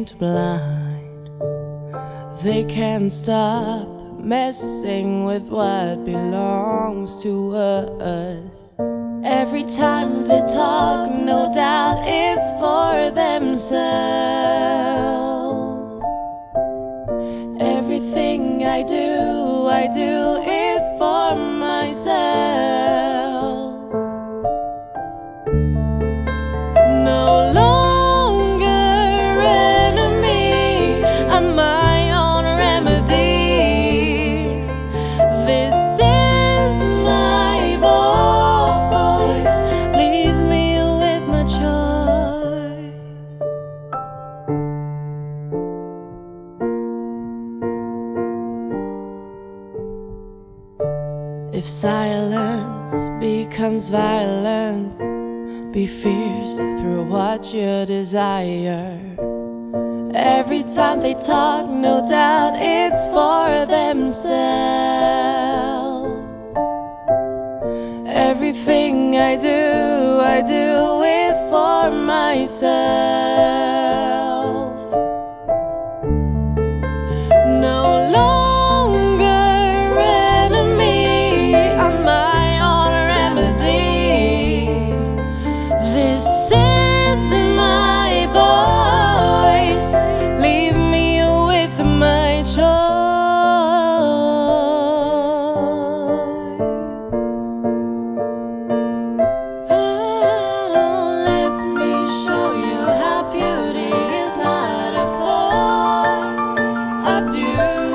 ain't blind. They can't stop messing with what belongs to us. Every time they talk, no doubt it's for themselves. Everything I do it for myself. No longer enemy, I'm my own remedy. This is my voice, leave me with my choice. If silence becomes violence, be fierce through what you desire. Every time they talk, no doubt it's for themselves. Everything I do it for myself. No longer enemy, I'm my own remedy. This is my voice, leave me with my choice. Oh, let me show you how beauty is not a form of duty.